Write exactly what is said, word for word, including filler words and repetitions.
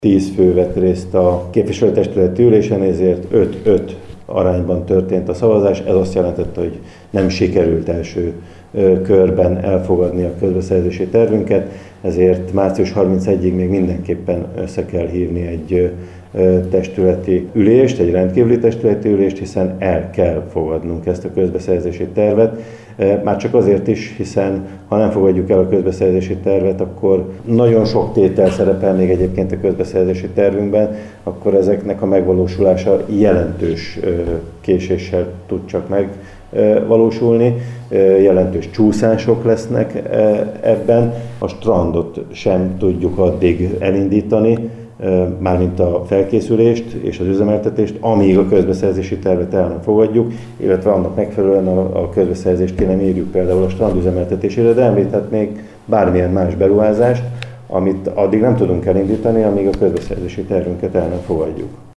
tíz fő vett részt a képviselőtestületi ülésen, ezért öt-öt arányban történt a szavazás. Ez azt jelentette, hogy nem sikerült első körben elfogadni a közbeszerzési tervünket, ezért március harmincegyedikéig még mindenképpen össze kell hívni egy testületi ülést, egy rendkívüli testületi ülést, hiszen el kell fogadnunk ezt a közbeszerzési tervet. Már csak azért is, hiszen ha nem fogadjuk el a közbeszerzési tervet, akkor nagyon sok tétel szerepel még egyébként a közbeszerzési tervünkben, akkor ezeknek a megvalósulása jelentős késéssel tud csak megvalósulni, jelentős csúszások lesznek ebben, a strandot sem tudjuk addig elindítani, mármint a felkészülést és az üzemeltetést, amíg a közbeszerzési tervet el nem fogadjuk, illetve annak megfelelően a, a közbeszerzést ki nem írjuk például a strand üzemeltetésére, de említhetnék bármilyen más beruházást, amit addig nem tudunk elindítani, amíg a közbeszerzési tervünket el nem fogadjuk.